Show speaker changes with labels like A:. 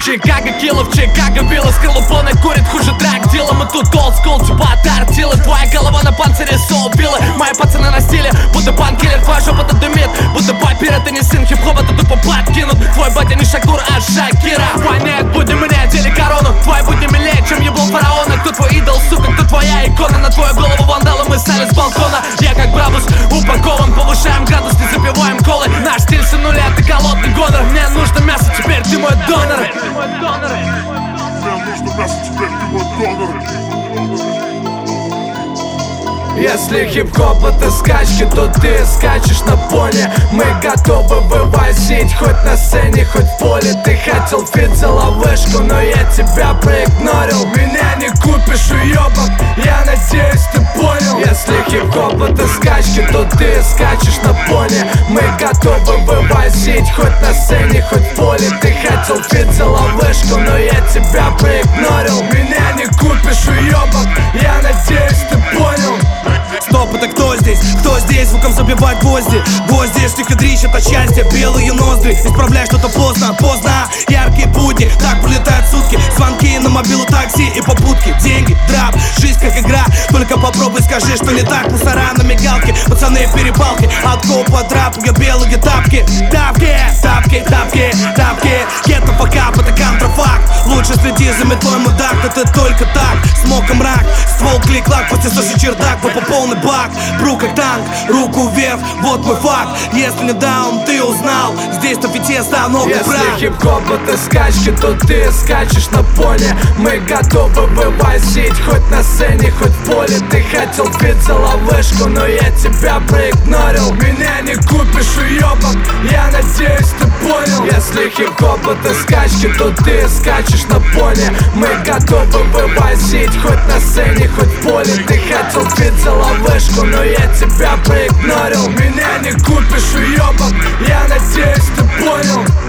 A: Чикаго, кило в Чикаго, вилла с колупоной курит хуже драг дела. Мы тут олдскул, типа от артилы. Твоя голова на панцире соупилы. Мои пацаны на стиле, будто банкиллер. Твоя жопа тут дымит, будто папира. Ты не сын хип-хопа, ты тупо подкинут. Твой батя не Шакур, а Шакира. Понять будем мне, одели корону. Твои будни милее, чем ебло фараона. Кто твой идол, сука, кто твоя икона? На твою голову вандала мы сали с балкона. Я как Брабус упакован, повышаем градус, не запиваем колы. Наш стиль с нуля, ты голодный гонор. Мне нужно мясо, теперь ты мой донор. Если хип-хоп это скачки, то ты скачешь на пони. Мы готовы вывозить хоть на сцене, хоть в поле. Ты хотел фит за ловышку, но я тебя проигнорил. Меня не купишь, уёбок, я надеюсь ты понял. Если хип-хоп это скачки, то ты скачешь на пони. Мы готовы вывозить хоть на сцене, хоть в поле. Ты хотел фит за ловышку, но я тебя проигнорил. Меня не купишь, уёбок, я надеюсь ты понял.
B: Стоп, это кто здесь? Кто здесь? Звуком забивать гвозди. Гвозди, кадрищ от счастья, белые ноздри. Исправляй что-то поздно, поздно. Яркие будни, так пролетают сутки. Звонки на мобилу, такси и попутки. Деньги, драп, жизнь как игра. Только попробуй скажи, что не так. Мусора на мигалке, пацаны перепалки. От копа драпают белые тапки. Тапки, тапки, тапки, тапки. Гетто факап, это контрафакт. Лучше следи за метлой, мудак, это только так. Смог и мрак, ствол клик-лак, после суши чердак, по полный бак, бру как танк, руку вверх, вот мой факт. Если не даун, ты узнал, здесь-то фите станок прав.
A: Если хип-хоп это скачки, то ты скачешь на пони. Мы готовы вывозить хоть на сцене, хоть в поле. Ты хотел фит за ловышку, но я тебя проигнорил. Меня не купишь, уёбок, я надеюсь ты понял. Если хип-хоп это скачки, то ты скачешь на пони. Мы готовы вывозить хоть на сцене, хоть в поле. Ты хотел фит за ловышку, но я тебя проигнорил. Меня не купишь, уёбок, я надеюсь ты понял.